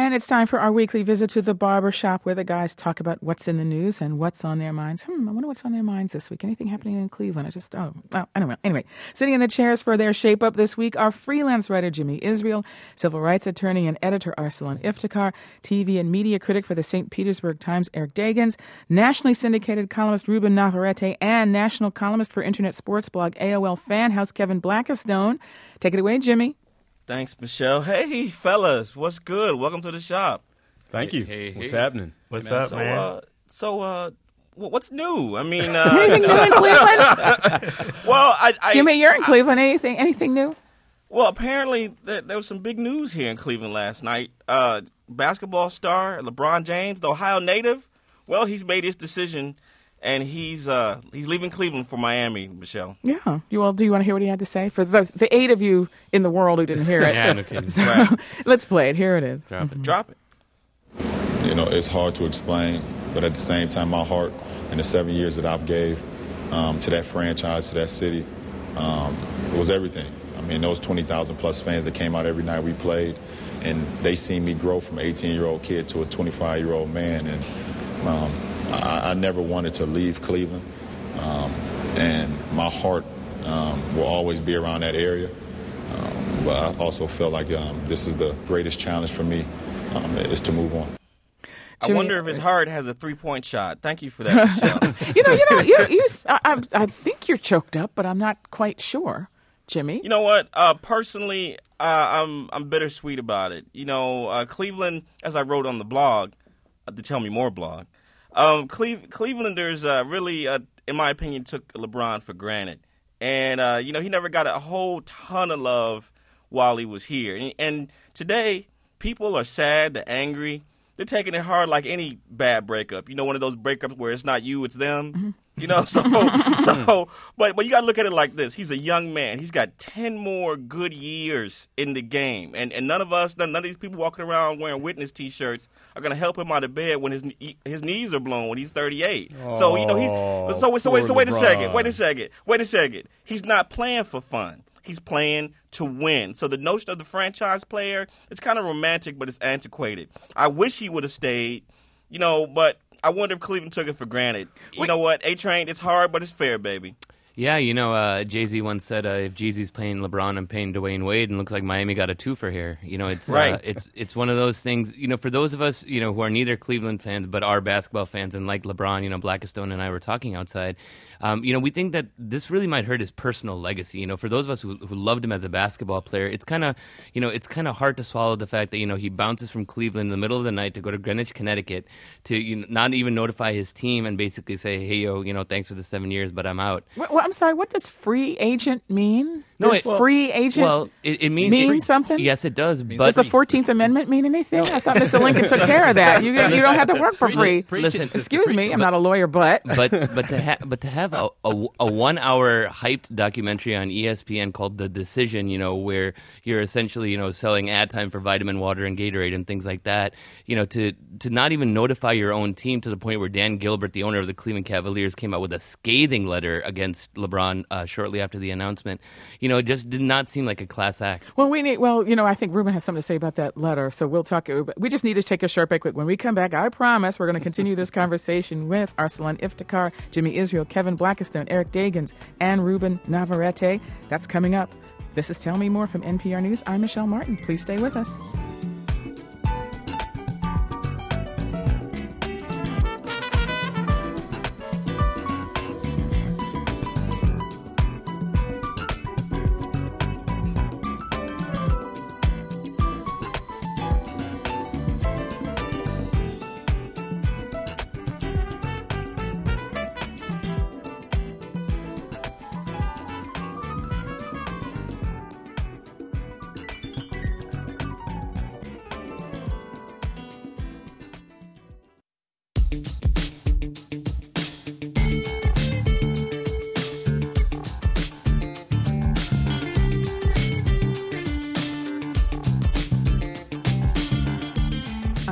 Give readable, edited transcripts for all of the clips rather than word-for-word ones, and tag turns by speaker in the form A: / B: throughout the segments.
A: And it's time for our weekly visit to the barber shop where the guys talk about what's in the news and what's on their minds. I wonder what's on their minds this week. Anything happening in Cleveland? I don't know. Anyway, sitting in the chairs for their shape-up this week are freelance writer Jimmy Israel, civil rights attorney and editor Arsalan Iftikhar, TV and media critic for the St. Petersburg Times Eric Dagans, nationally syndicated columnist Ruben Navarrete, and national columnist for internet sports blog AOL Fan House Kevin Blackistone. Take it away, Jimmy.
B: Thanks, Michelle. Hey, fellas, what's good? Welcome to the shop.
C: Thank you.
D: Hey.
C: What's happening?
E: What's up, man?
B: What's new? I mean,
A: anything new in Cleveland?
B: well,
A: Jimmy, you're in Cleveland. Anything new?
B: Well, apparently there was some big news here in Cleveland last night. Basketball star LeBron James, the Ohio native. Well, he's made his decision. And he's leaving Cleveland for Miami, Michelle.
A: Yeah. Do you want to hear what he had to say? For the 8 of you in the world who didn't hear it.
D: Yeah, no kidding.
A: So,
B: right.
A: Let's play it. Here it is.
B: Drop it.
F: You know, it's hard to explain, but at the same time, my heart and the 7 years that I've gave to that franchise, to that city, it was everything. I mean, those 20,000 plus fans that came out every night we played, and they seen me grow from an 18-year-old kid to a 25-year-old man, and I never wanted to leave Cleveland, and my heart will always be around that area. But I also feel like this is the greatest challenge for me, is to move on.
B: I wonder if his heart has a 3-point shot. Thank you for that, Michelle.
A: I think you're choked up, but I'm not quite sure, Jimmy.
B: You know what? Personally, I'm bittersweet about it. You know, Cleveland, as I wrote on the blog, the Tell Me More blog, Clevelanders really, in my opinion, took LeBron for granted. And, he never got a whole ton of love while he was here. And today, people are sad, they're angry. They're taking it hard like any bad breakup. You know, one of those breakups where it's not you, it's them. Mm-hmm. You know, but you got to look at it like this. He's a young man. He's got 10 more good years in the game. And none of these people walking around wearing witness T-shirts are going to help him out of bed when his knees are blown when he's 38. So, you know, wait a second. He's not playing for fun. He's playing to win. So the notion of the franchise player, it's kind of romantic, but it's antiquated. I wish he would have stayed, but I wonder if Cleveland took it for granted. You know what? A-Train, it's hard, but it's fair, baby.
D: Yeah, Jay-Z once said, if Jeezy's playing LeBron, I'm paying Dwayne Wade, and looks like Miami got a twofer here. It's
B: right.
D: It's one of those things, for those of us, who are neither Cleveland fans but are basketball fans and like LeBron, Blackistone and I were talking outside, we think that this really might hurt his personal legacy. For those of us who loved him as a basketball player, it's kind of hard to swallow the fact that, he bounces from Cleveland in the middle of the night to go to Greenwich, Connecticut to not even notify his team and basically say, hey, thanks for the 7 years, but I'm out.
A: I'm sorry, what does free agent mean? Free agent
D: it means
A: something?
D: Yes, it does. But
A: does the 14th Amendment mean anything? I thought Mr. Lincoln took care of that. You don't have to work for free.
D: Listen,
A: excuse me, I'm not a lawyer, but
D: to have a 1 hour hyped documentary on ESPN called The Decision, where you're essentially selling ad time for vitamin water and Gatorade and things like that, to not even notify your own team to the point where Dan Gilbert, the owner of the Cleveland Cavaliers, came out with a scathing letter against LeBron shortly after the announcement. It just did not seem like a class act.
A: Well, I think Ruben has something to say about that letter, so we'll talk. We just need to take a short break. When we come back, I promise we're going to continue this conversation with Arsalan Iftikhar, Jimmy Israel, Kevin Blackistone, Eric Dagans, and Ruben Navarrete. That's coming up. This is Tell Me More from NPR News. I'm Michelle Martin. Please stay with us.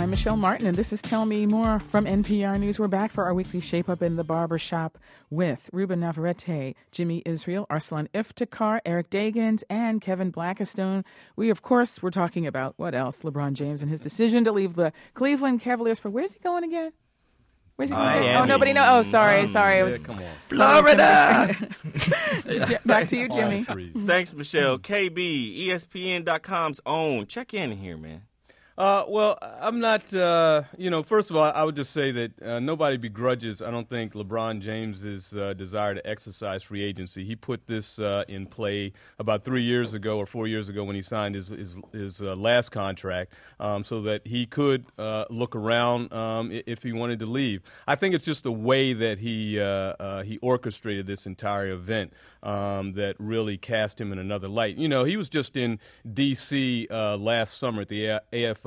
A: I'm Michelle Martin, and this is Tell Me More from NPR News. We're back for our weekly Shape Up in the Barber Shop with Ruben Navarrete, Jimmy Israel, Arslan Iftikhar, Eric Dagans, and Kevin Blackistone. We're talking about, what else? LeBron James and his decision to leave the Cleveland Cavaliers for, where's he going again? Where's he going? Oh, nobody knows. Oh, sorry. It was
C: come on.
B: Florida!
A: Back to you, Jimmy.
B: Thanks, Michelle. KB, ESPN.com's own. Check in here, man.
C: Well, I'm not, first of all, I would just say that nobody begrudges, I don't think, LeBron James's desire to exercise free agency. He put this in play about 3 years ago or 4 years ago when he signed his last contract so that he could look around if he wanted to leave. I think it's just the way that he orchestrated this entire event that really cast him in another light. You know, he was just in D.C. Last summer at the AFI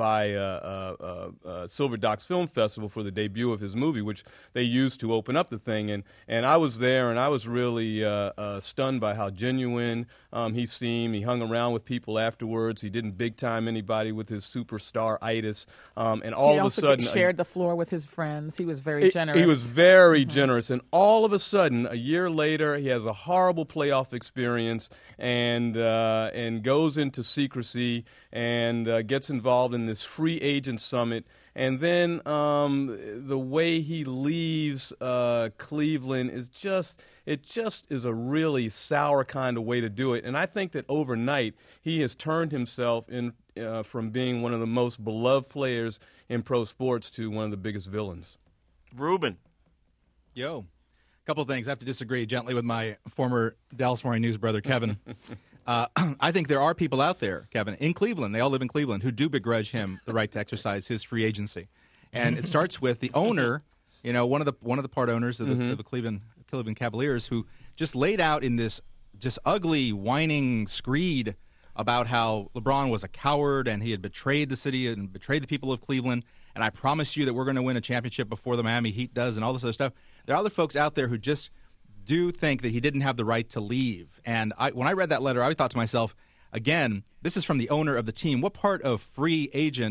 C: Silver Docs Film Festival for the debut of his movie, which they used to open up the thing. And I was there, and I was really stunned by how genuine he seemed. He hung around with people afterwards. He didn't big-time anybody with his superstar-itis. And all of a sudden...
A: He also shared the floor with his friends. He was very generous.
C: He was very generous. And all of a sudden, a year later, he has a horrible playoff experience and goes into secrecy and gets involved in this free agent summit. And then the way he leaves Cleveland is just is a really sour kind of way to do it. And I think that overnight he has turned himself in from being one of the most beloved players in pro sports to one of the biggest villains.
B: Ruben.
E: Yo. Couple of things. I have to disagree gently with my former Dallas Morning News brother, Kevin. I think there are people out there, Kevin, in Cleveland, they all live in Cleveland, who do begrudge him the right to exercise his free agency. And it starts with the owner, one of the part owners of the Cleveland Cavaliers, who just laid out in this just ugly, whining screed about how LeBron was a coward and he had betrayed the city and betrayed the people of Cleveland. And I promise you that we're going to win a championship before the Miami Heat does and all this other stuff. There are other folks out there who just do think that he didn't have the right to leave. And when I read that letter, I thought to myself, again, this is from the owner of the team. What part of free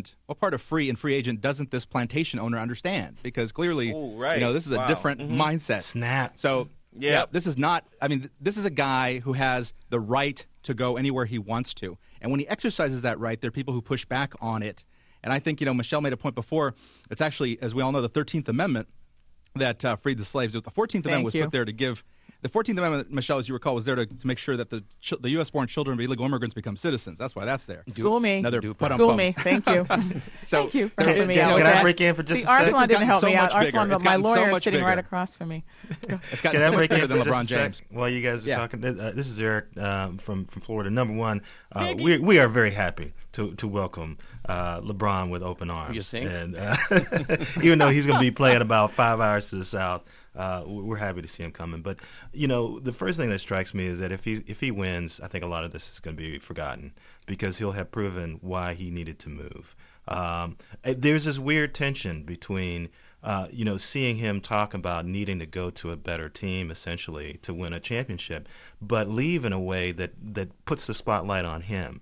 E: and free agent doesn't this plantation owner understand? Because clearly, this is a different mindset.
G: Snap.
E: So, this is not, this is a guy who has the right to go anywhere he wants to. And when he exercises that right, there are people who push back on it. And I think, Michelle made a point before, it's actually, as we all know, the 13th Amendment that freed the slaves. The 14th Amendment was put there to give – the 14th Amendment, Michelle, as you recall, was there to make sure that the U.S.-born children of illegal immigrants become citizens. That's why that's there.
A: School me.
E: School
A: me. Thank you. Thank you for helping me out.
G: Can I break in for just a second?
A: Arslan didn't help me out.
E: Arslan,
A: my lawyer is sitting right across from me.
E: It's gotten so much bigger than LeBron James.
G: While you guys are talking, this is Eric from Florida. Number one, we are very happy to welcome LeBron with open arms.
D: You think?
G: And even though he's going to be playing about 5 hours to the south, we're happy to see him coming. But the first thing that strikes me is that if he wins, I think a lot of this is going to be forgotten because he'll have proven why he needed to move. There's this weird tension between seeing him talk about needing to go to a better team, essentially, to win a championship, but leave in a way that puts the spotlight on him.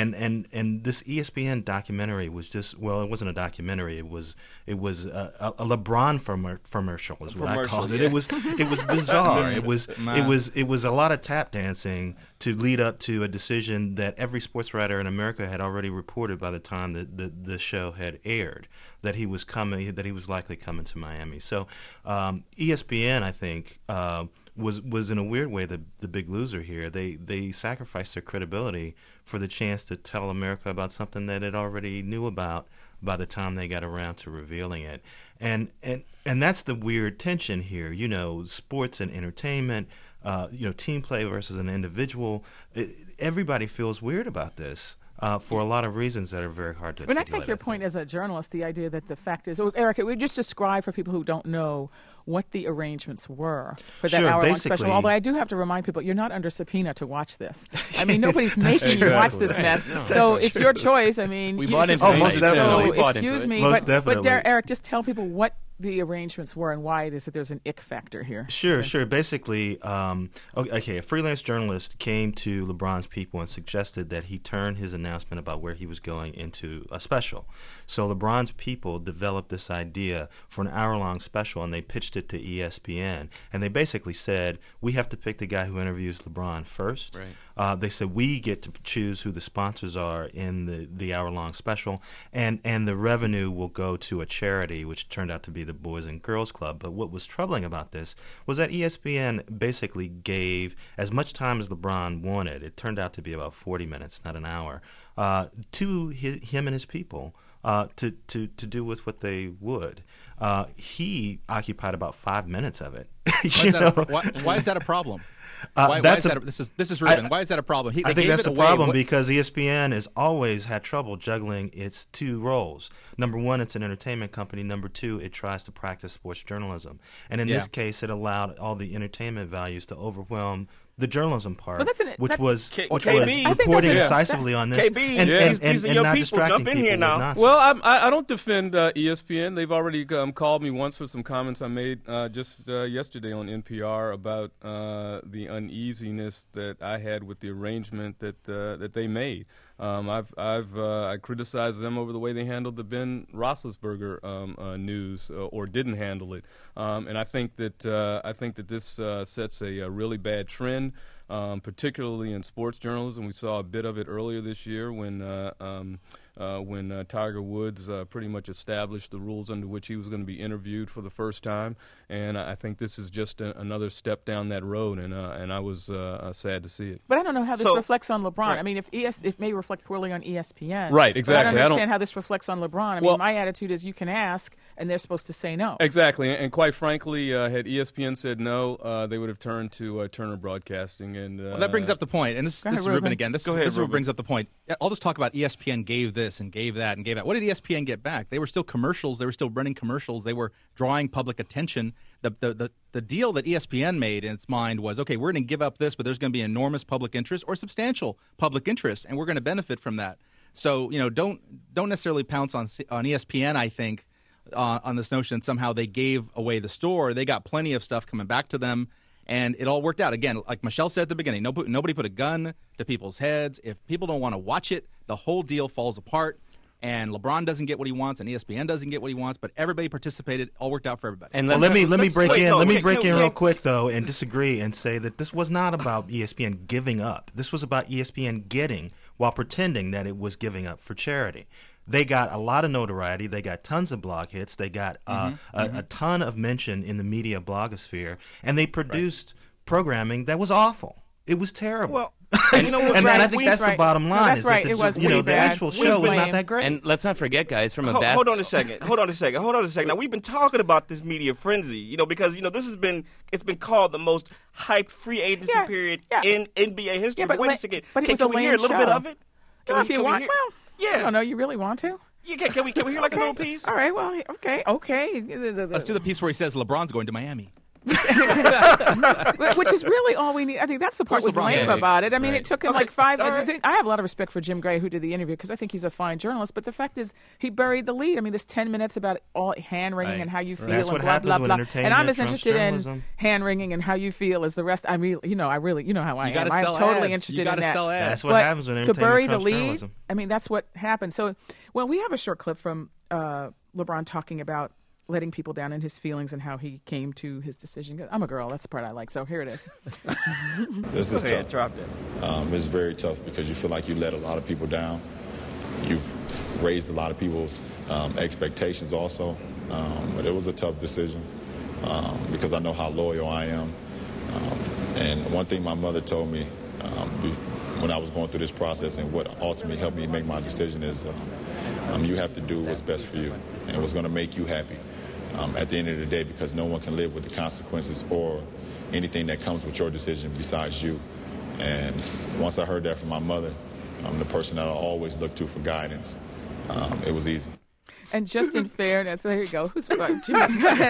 G: And this ESPN documentary was just, well, it wasn't a documentary. It was a LeBron commercial is what I called it. It was bizarre. it was a lot of tap dancing to lead up to a decision that every sports writer in America had already reported by the time that the show had aired, that he was likely coming to Miami. So ESPN, I think, was in a weird way the big loser here. They sacrificed their credibility for the chance to tell America about something that it already knew about by the time they got around to revealing it. And that's the weird tension here. Sports and entertainment, team play versus an individual. Everybody feels weird about this. For a lot of reasons that are very hard to articulate.
A: When I take your point as a journalist, the idea that the fact is, Eric, we just describe for people who don't know what the arrangements were for that hour-long special. Although I do have to remind people, you're not under subpoena to watch this. Nobody's making you watch this mess. So it's your choice.
D: We bought into it.
G: Most definitely.
A: So excuse me,
G: Most definitely.
A: But Eric, just tell people what the arrangements were and why it is that there's an ick factor here.
G: Sure. Basically, a freelance journalist came to LeBron's people and suggested that he turn his announcement about where he was going into a special. So LeBron's people developed this idea for an hour-long special, and they pitched it to ESPN. And they basically said, we have to pick the guy who interviews LeBron first.
D: Right.
G: They said we get to choose who the sponsors are in the hour-long special, and the revenue will go to a charity, which turned out to be the Boys and Girls Club. But what was troubling about this was that ESPN basically gave as much time as LeBron wanted. It turned out to be about 40 minutes, not an hour, to him and his people to do with what they would. He occupied about 5 minutes of it.
E: Why is that a problem? Why is that? This is Ruben. Why is that a problem?
G: I think that's a problem because ESPN has always had trouble juggling its two roles. Number one, it's an entertainment company. Number two, it tries to practice sports journalism. And in this case, it allowed all the entertainment values to overwhelm the journalism part, which was reporting incisively on this.
B: KB, these are your people. Jump in here now.
C: Well, I don't defend ESPN. They've already called me once for some comments I made just yesterday on NPR about the uneasiness that I had with the arrangement that they made. I criticized them over the way they handled the Ben Roethlisberger news or didn't handle it, and I think that this sets a really bad trend, particularly in sports journalism. We saw a bit of it earlier this year when Tiger Woods pretty much established the rules under which he was going to be interviewed for the first time, and I think this is just another step down that road, and I was sad to see it.
A: But I don't know how this reflects on LeBron. Right. I mean, if it may reflect poorly on ESPN.
C: Right, exactly.
A: But I don't understand how this reflects on LeBron. I mean, my attitude is you can ask, and they're supposed to say no.
C: Exactly, and quite frankly, had ESPN said no, they would have turned to Turner Broadcasting. And
E: well, that brings up the point, and this is Ruben again. This is what brings up the point. All this talk about ESPN gave this and gave that and gave that. What did ESPN get back? They were still commercials. They were still running commercials. They were drawing public attention. The deal that ESPN made in its mind was, okay, we're going to give up this, but there's going to be enormous public interest or substantial public interest, and we're going to benefit from that. So, don't necessarily pounce on ESPN, I think, on this notion that somehow they gave away the store. They got plenty of stuff coming back to them, and it all worked out. Again, like Michelle said at the beginning, nobody put a gun to people's heads. If people don't want to watch it, the whole deal falls apart. And LeBron doesn't get what he wants, and ESPN doesn't get what he wants, but everybody participated. All worked out for everybody.
G: And let me break in real quick though, and disagree and say that this was not about ESPN giving up. This was about ESPN getting while pretending that it was giving up for charity. They got a lot of notoriety. They got tons of blog hits. They got a ton of mention in the media blogosphere, and they produced programming that was awful. It was terrible.
B: Well,
G: and I think that's the bottom line.
A: No, that's right. It was
G: the actual show was not that great.
D: And let's not forget, guys, from a
B: hold on a second. Now we've been talking about this media frenzy, because it's been called the most hyped free agency period in NBA history.
A: Yeah, but
B: wait a second.
A: But
B: can we hear a little bit of it?
A: If you want, I don't know. You really want to?
B: Yeah, can we hear like a little piece?
A: All right. Well, okay.
E: Let's do the piece where he says LeBron's going to Miami.
A: Which is really all we need. I think that's the part was lame about it. I mean, it took him like 5 minutes. I have a lot of respect for Jim Gray, who did the interview, because I think he's a fine journalist. But the fact is, he buried the lead. I mean, there's 10 minutes about all hand-wringing and how you feel and blah, blah, blah. And I'm as interested in hand-wringing and how you feel as the rest. I mean, you know how I am. I'm totally interested in that.
E: Sell ads.
G: That's what happens when entertainment
A: to bury the lead,
G: journalism.
A: I mean, that's what happened. So, we have a short clip from LeBron talking about letting people down in his feelings and how he came to his decision. I'm a girl. That's the part I like. So here it is.
F: This is tough.
B: Drop that.
F: It's very tough because you feel like you let a lot of people down. You've raised a lot of people's expectations also. But it was a tough decision because I know how loyal I am. And one thing my mother told me when I was going through this process and what ultimately helped me make my decision is you have to do what's best for you and what's going to make you happy. At the end of the day, because no one can live with the consequences or anything that comes with your decision besides you. And once I heard that from my mother, the person that I always look to for guidance, it was easy.
A: And just in fairness, there you go. Who's Jimmy? Go ahead.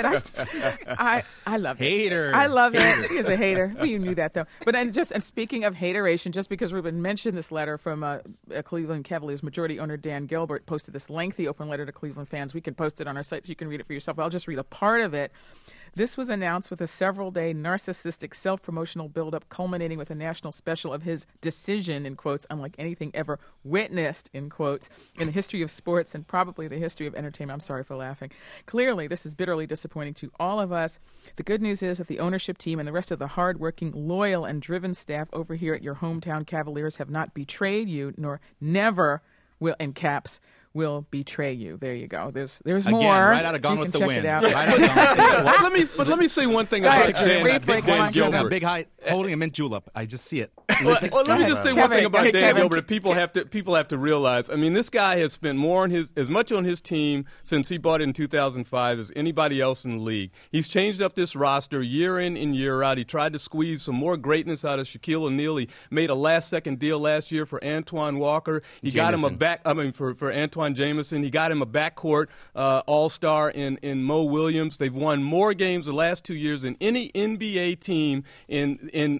A: I love it.
E: Hater.
A: I love it. He is a hater. Well, you knew that though. But and speaking of hateration, just because Ruben mentioned this letter from a Cleveland Cavaliers majority owner Dan Gilbert posted this lengthy open letter to Cleveland fans. We can post it on our site so you can read it for yourself. I'll just read a part of it. This was announced with a several-day narcissistic self-promotional buildup culminating with a national special of his decision, in quotes, unlike anything ever witnessed, in quotes, in the history of sports and probably the history of entertainment. I'm sorry for laughing. Clearly, this is bitterly disappointing to all of us. The good news is that the ownership team and the rest of the hard-working, loyal, and driven staff over here at your hometown Cavaliers have not betrayed you, nor never will, in caps, will betray you. There you go. There's
E: Again,
A: more.
E: right out of Gone
A: You
E: with
A: can
E: the
A: check
E: Wind.
A: it out.
E: Right out of Gone with the Wind.
C: Let me say one thing
A: Go
C: about
A: ahead,
C: Dan,
A: briefly,
C: Big
A: come
C: Dan
A: on,
E: Sitting
C: Gilbert.
E: that big height, holding a mint julep. I just see it.
C: Well, let me just say one
A: Kevin,
C: thing about
A: hey,
C: Dan
A: Kevin,
C: Gilbert. People have to realize. I mean, this guy has spent more on as much on his team since he bought it in 2005 as anybody else in the league. He's changed up this roster year in and year out. He tried to squeeze some more greatness out of Shaquille O'Neal. He made a last-second deal last year for Antoine Walker. He got him for Antoine Jameson. He got him a backcourt all-star in Mo Williams. They've won more games the last 2 years than any NBA team in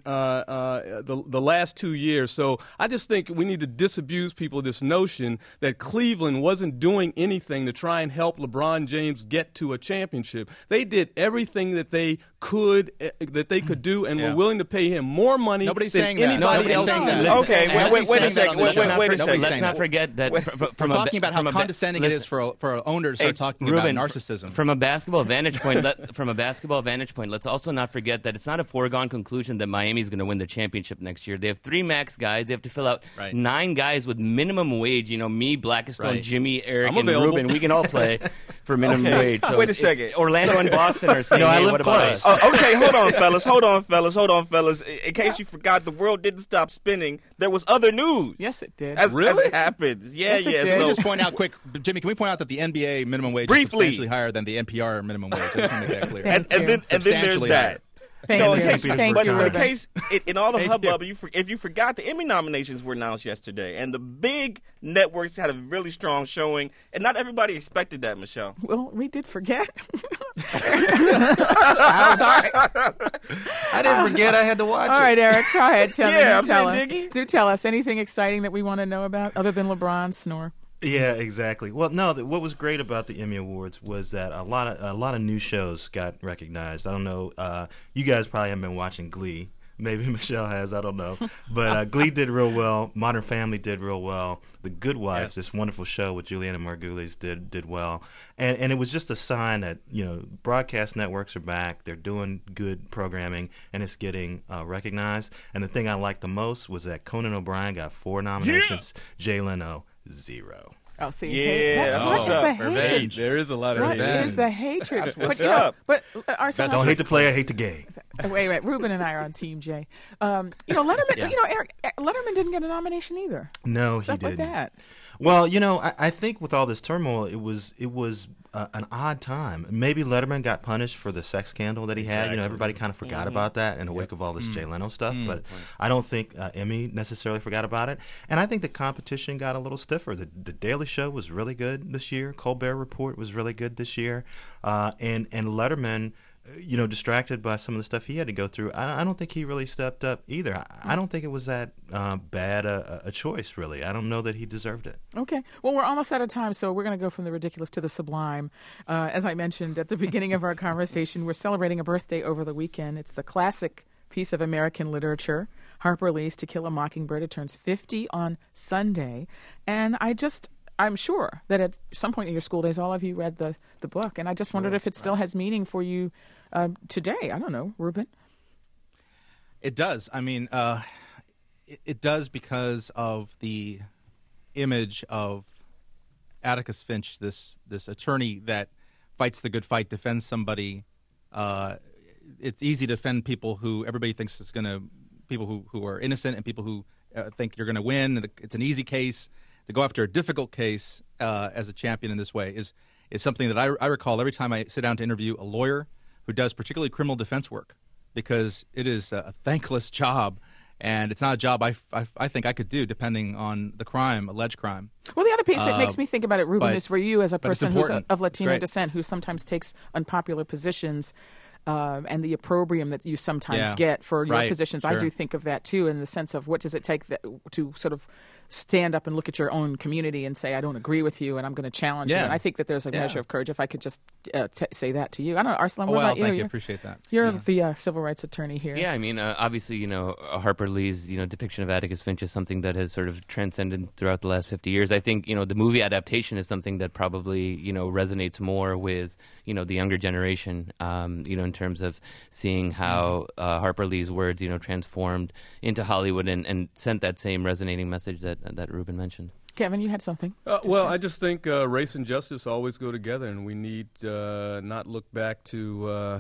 C: the last 2 years. So I just think we need to disabuse people of this notion that Cleveland wasn't doing anything to try and help LeBron James get to a championship. They did everything that they could do and were willing to pay him more money
E: Nobody's
C: than
E: saying that.
C: anybody
E: Nobody's
C: else.
E: saying
C: in the
E: that.
C: league.
B: Okay, wait a second. Wait a second.
D: Let's not forget that
E: We're talking about how condescending it is for an owner to start talking
D: Ruben,
E: about narcissism.
D: From a basketball vantage point, let's also not forget that it's not a foregone conclusion that Miami's going to win the championship next year. They have 3 max guys. They have to fill out 9 guys with minimum wage. You know, me, Blackistone, Jimmy, Eric, and Ruben. We can all play for minimum wage. So
B: wait a second.
D: Orlando and Boston are saying,
G: I
D: hey,
G: live
D: what about
G: close.
D: us?
B: Okay, hold on, fellas. In case you forgot, the world didn't stop spinning. There was other news.
A: Yes, it did.
B: As it happened. Yeah.
A: Yes, it did.
E: Can we
B: So,
E: just point out quick, Jimmy, can we point out that the NBA minimum wage
B: Briefly.
E: is substantially higher than the NPR minimum wage? I just want to make that clear.
B: and then there's
E: Substantially
B: that.
A: Thank
B: No,
A: you.
B: in case-
A: Thank
B: but
A: you,
B: in
A: Ruben.
B: case, in all the
E: Thank
B: hubbub, if you forgot, the Emmy nominations were announced yesterday, and the big networks had a really strong showing, and not everybody expected that, Michelle.
A: Well, we did forget.
G: I'm sorry. I didn't forget I had to watch
A: All
G: it.
A: right, Eric, go ahead. Tell me.
B: Yeah, I'm
A: tell
B: saying,
A: us.
B: Diggy.
A: Do tell us anything exciting that we want to know about other than LeBron's snore.
G: Yeah, exactly. Well, no, what was great about the Emmy Awards was that a lot of new shows got recognized. I don't know, you guys probably haven't been watching Glee. Maybe Michelle has, I don't know. But Glee did real well. Modern Family did real well. The Good Wives, this wonderful show with Juliana Margulies, did well. And it was just a sign that, broadcast networks are back. They're doing good programming, and it's getting recognized. And the thing I liked the most was that Conan O'Brien got 4 nominations. Jay Leno, 0.
A: Oh, see,
B: Yeah,
A: what is
B: what's
A: the
B: up?
A: hatred?
C: Revenge. There is a lot of
A: What
C: revenge.
A: is the hatred?
B: That's what's
A: but, you know,
B: up.
A: but Arsenal,
G: Don't hate the player, hate the game.
A: wait. Ruben and I are on Team Jay. Letterman. Eric Letterman didn't get a nomination either.
G: No,
A: What's
G: he
A: up with
G: didn't.
A: that?
G: Well, I think with all this turmoil, it was an odd time. Maybe Letterman got punished for the sex scandal that he had. Everybody kind of forgot about that in the wake of all this Jay Leno stuff. But I don't think Emmy necessarily forgot about it. And I think the competition got a little stiffer. The Daily Show was really good this year. Colbert Report was really good this year. And Letterman, distracted by some of the stuff he had to go through, I don't think he really stepped up either. I don't think it was that bad a choice, really. I don't know that he deserved it.
A: Okay. Well, we're almost out of time, so we're going to go from the ridiculous to the sublime. As I mentioned at the beginning of our conversation, we're celebrating a birthday over the weekend. It's the classic piece of American literature, Harper Lee's To Kill a Mockingbird. It turns 50 on Sunday. And I'm sure that at some point in your school days, all of you read the book. And I just wondered if it still has meaning for you today. I don't know, Ruben.
E: It does. I mean, it does because of the image of Atticus Finch, this attorney that fights the good fight, defends somebody. It's easy to defend people who everybody thinks is going to, people who are innocent and people who think you're going to win. It's an easy case. To go after a difficult case as a champion in this way is something that I recall every time I sit down to interview a lawyer who does particularly criminal defense work, because it is a thankless job, and it's not a job I think I could do depending on the crime, alleged crime.
A: Well, the other piece that makes me think about it, Ruben,
E: but-
A: is for you as a
E: but it's
A: person who's
E: important.
A: of Latino
E: Great.
A: descent who sometimes takes unpopular positions. and the opprobrium that you sometimes
E: Yeah.
A: get for your
E: Right.
A: positions. I
E: Sure.
A: do think of that too, in the sense of what does it take to sort of stand up and look at your own community and say, I don't agree with you and I'm going to challenge you.
E: Yeah.
A: And I think that there's a
E: Yeah.
A: measure of courage if I could just say that to you. I don't know, Arslan,
E: Oh,
A: what
E: well,
A: about you?
E: thank you. Appreciate that.
A: You're the civil rights attorney here.
D: Yeah, I mean, obviously, Harper Lee's, depiction of Atticus Finch is something that has sort of transcended throughout the last 50 years. I think, the movie adaptation is something that probably, resonates more with, the younger generation, in terms of seeing how Harper Lee's words, transformed into Hollywood and sent that same resonating message that Ruben mentioned.
A: Kevin, you had something.
C: Well, I just think race and justice always go together, and we need not look back to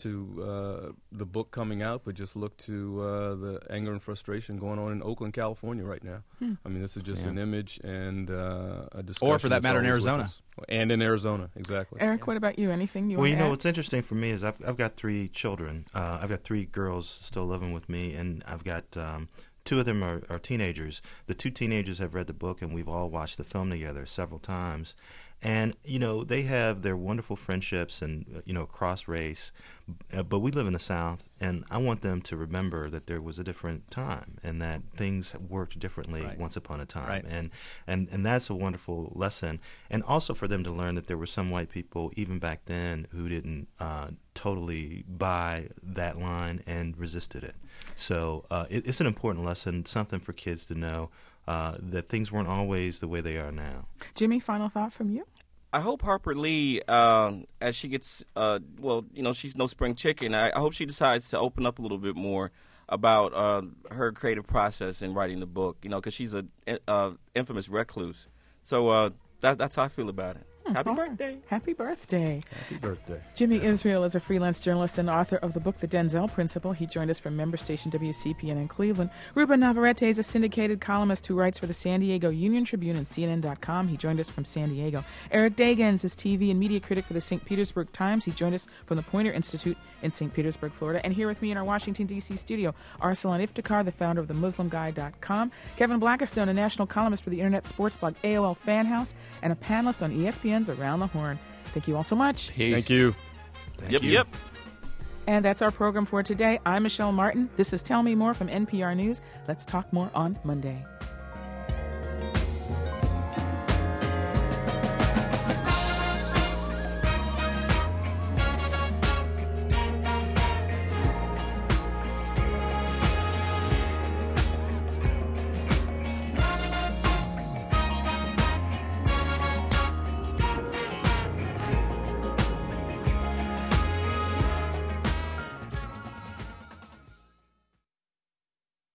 C: the book coming out, but just look to the anger and frustration going on in Oakland, California right now. I mean, this is just an image and a discussion.
E: Or for that
C: that's
E: matter, in
C: always with
E: Arizona.
C: us. And in Arizona, exactly.
A: Eric, what about you? Anything you
G: Well,
A: want to add?
G: what's interesting for me is I've got 3 children. I've got 3 girls still living with me, and I've got 2 of them are teenagers. The 2 teenagers have read the book, and we've all watched the film together several times. And, they have their wonderful friendships and, cross race. But we live in the South, and I want them to remember that there was a different time and that things worked differently once upon a time.
E: Right.
G: And that's a wonderful lesson. And also for them to learn that there were some white people, even back then, who didn't totally buy that line and resisted it. So it's an important lesson, something for kids to know. That things weren't always the way they are now.
A: Jimmy, final thought from you?
B: I hope Harper Lee, as she gets, she's no spring chicken. I hope she decides to open up a little bit more about her creative process in writing the book, because she's an infamous recluse. So that's how I feel about it. Happy birthday.
A: Happy birthday.
C: Happy birthday.
A: Jimmy Israel is a freelance journalist and author of the book The Denzel Principle. He joined us from member station WCPN in Cleveland. Ruben Navarrete is a syndicated columnist who writes for the San Diego Union Tribune and CNN.com. He joined us from San Diego. Eric Dagans is TV and media critic for the St. Petersburg Times. He joined us from the Poynter Institute in St. Petersburg, Florida. And here with me in our Washington, D.C. studio, Arslan Iftikhar, the founder of TheMuslimGuy.com, Kevin Blackistone, a national columnist for the internet sports blog AOL Fan House, and a panelist on ESPN's Around the Horn. Thank you all so much.
D: Peace.
C: Thank you.
B: Yep.
A: And that's our program for today. I'm Michelle Martin. This is Tell Me More from NPR News. Let's talk more on Monday.